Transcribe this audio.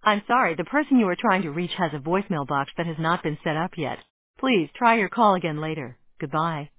I'm sorry, the person you are trying to reach has a voicemail box that has not been set up yet. Please try your call again later. Goodbye.